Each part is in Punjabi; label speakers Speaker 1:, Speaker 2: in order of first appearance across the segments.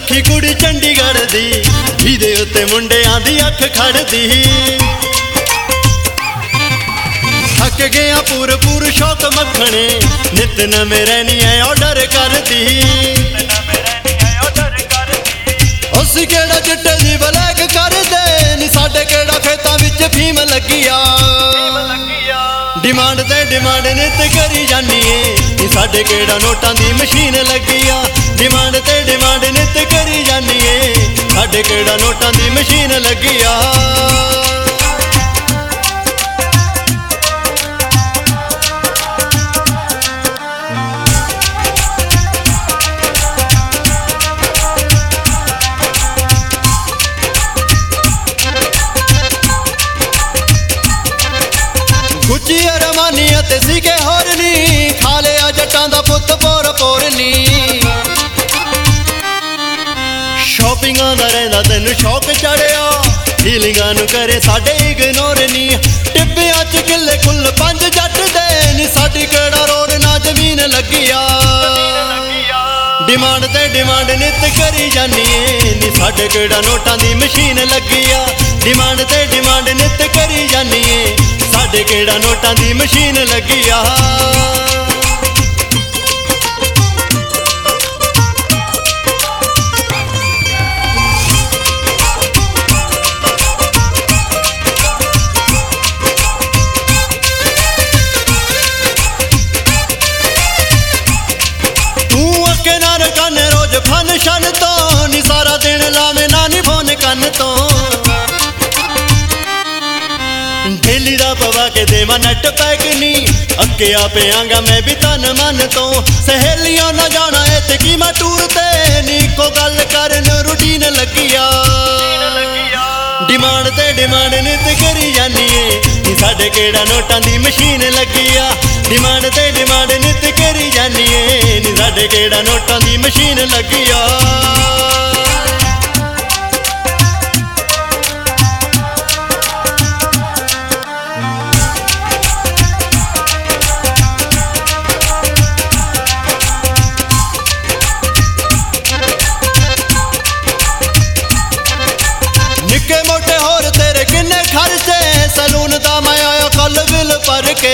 Speaker 1: ਸੁਨੱਖੀ ਕੁੜੀ ਚੰਡੀਗੜ੍ਹ ਦੀ, ਜਿਹਦੇ ਉੱਤੇ ਮੁੰਡਿਆਂ ਦੀ ਅੱਖ ਖੜਦੀ। ਥੱਕ ਗਿਆ ਪੂਰ ਸ਼ੌਕ ਮੱਖਣੇ, ਨਿਤ ਨਵੇਂ ਰਹਿਣੀਆਂ ਆਰਡਰ ਕਰਦੀ। ਅਸੀਂ ਕਿਹੜਾ ਚਿੱਟੇ ਦੀ ਬਲੈਕ ਕਰਦੇ ਨੀ, ਸਾਡੇ ਕਿਹੜਾ ਖੇਤਾਂ ਵਿੱਚ ਫੀਮ ਲੱਗੀਆ। ਡਿਮਾਂਡ ਤੇ ਡਿਮਾਂਡ ਨਿਤ ਕਰੀ ਜਾਨੀਏ ਨੀ, ਸਾਡੇ ਕਿਹੜਾ ਨੋਟਾਂ ਦੀ ਮਸ਼ੀਨ ਲੱਗੀਆ। ਡਿਮਾਂਡ ਤੇ ਡਿਮਾਂਡ ਨਿਤ ਕਰੀ ਜਾਨੀਏ, ਸਾਡੇ ਕਿਹੜਾ ਨੋਟਾਂ ਦੀ ਮਸ਼ੀਨ ਲੱਗੀਆ। ਗੁੱਚੀ ਅਰਮਾਨੀ ਅਤੇ ਸੀਗੇ ਹੋਰ ਨੀ, ਖਾ ਲਿਆ ਜੱਟਾਂ ਦਾ ਪੁੱਤ ਪੋਰ ਨੀ। ਸ਼ੋਪਿੰਗਾਂ ਦਾ ਰਹਿੰਦਾ ਤੈਨੂੰ ਸ਼ੌਕ ਚੜਿਆ, ਹੀਲਿੰਗਾਂ ਨੂੰ ਕਰੇ ਸਾਡੇ ਇਗਨੋਰ ਨੀ। ਟਿੱਬਿਆਂ 'ਚ ਕਿੱਲੇ ਕੁੱਲ 5 ਜੱਟ ਦੇ ਨੀ, ਸਾਡੀ ਕਿਹੜਾ ਰੋਡ ਨਾ ਜ਼ਮੀਨ ਲੱਗੀਆ। ਡਿਮਾਂਡ ਤੇ ਡਿਮਾਂਡ ਨਿਤ ਕਰੀ ਜਾਨੀਏ ਨੀ, ਸਾਡੇ ਕਿਹੜਾ ਨੋਟਾਂ ਦੀ ਮਸ਼ੀਨ ਲੱਗੀਆ। ਡਿਮਾਂਡ ਤੇ ਡਿਮਾਂਡ ਨਿਤ ਕਰੀ ਜਾਨੀਏ, ਸਾਡੇ ਕਿਹੜਾ ਨੋਟਾਂ ਦੀ ਮਸ਼ੀਨ ਲੱਗੀਆ। ਤੂੰ ਅੱਗੇ ਨਾ ਰਕਨ ਰੋਜ਼ ਫੰਕਸ਼ਨ ਤੋਂ ਨੀ, ਸਾਰਾ ਦਿਨ ਲਾਵੇਂ ਨਾ ਨੀ ਫੋਨ ਕੰਨ ਤੋਂ। ਢੇਲੀ ਦਾ ਪਵਾ ਕੇ ਦੇਵਾਂ ਨੈਟ ਪੈਕ ਨੀ, ਅੱਕਿਆ ਪਿਆਂਗਾ ਮੈਂ ਵੀ ਤਨ ਮਨ ਤੋਂ। ਸਹੇਲੀਆਂ ਨਾ ਜਾਣਾ ਇੱਥੇ ਕੀ ਮੈਂ ਟੂਰ ਤੇ ਨੀ, ਇੱਕੋ ਗੱਲ ਕਰਨ ਰੂਟੀਨ ਲੱਗੀਆ। ਡਿਮਾਂਡ ਤੇ ਡਿਮਾਂਡ ਨਿਤ ਕਰੀ ਜਾਨੀਏ ਨੀ, ਸਾਡੇ ਕਿਹੜਾ ਨੋਟਾਂ ਦੀ ਮਸ਼ੀਨ ਲੱਗੀਆ। ਡਿਮਾਂਡ ਤੇ ਡਿਮਾਂਡ ਨਿਤ ਕਰੀ ਜਾਨੀਏ ਨੀ, ਸਾਡੇ ਕਿਹੜਾ ਨੋਟਾਂ ਦੀ ਮਸ਼ੀਨ ਲੱਗੀਆ। ਨਿੱਕੇ ਮੋਟੇ ਹੋਰ ਤੇਰੇ ਕਿੰਨੇ ਖਰਚੇ, ਸਲੂਨ ਦਾ ਮੈਂ ਆਇਆ ਕੱਲ ਬਿੱਲ ਭਰ ਕੇ।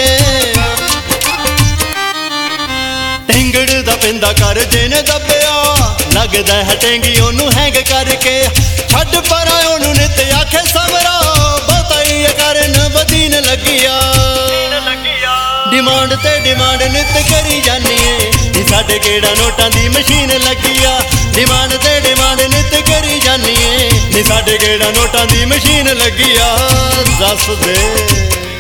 Speaker 1: ਢਿੰਗੜ ਦਾ ਪਿੰਦਾ ਕਰ ਜਿਹਨੇ ਦੱਬਿਆ, ਲੱਗਦਾ ਹਟੇਂਗੀ ਉਹਨੂੰ ਹੈਂਗ ਕਰਕੇ। ਛੱਡ ਪਰਾਂ ਉਹਨੂੰ ਨਿਤ ਆਖੇ ਸਬਰਾ, ਬਹੁਤਾ ਹੀ ਕਰਨ ਵਧੀਨ ਲੱਗੀਆ। ਡਿਮਾਂਡ ਤੇ ਡਿਮਾਂਡ ਨਿਤ ਕਰੀ ਜਾਨੀਏ ਨੀ, ਸਾਡੇ ਕਿਹੜਾ ਨੋਟਾਂ ਦੀ ਮਸ਼ੀਨ ਲੱਗੀਆ। ਡਿਮਾਂਡ ਤੇ ਡਿਮਾਂਡ ਨਿਤ ਕਰੀ ਜਾਨੀਏ ਨੀ, ਸਾਡੇ ਕਿਹੜਾ ਨੋਟਾਂ ਦੀ ਮਸ਼ੀਨ ਲੱਗੀਆ। ਦੱਸ ਦੇ।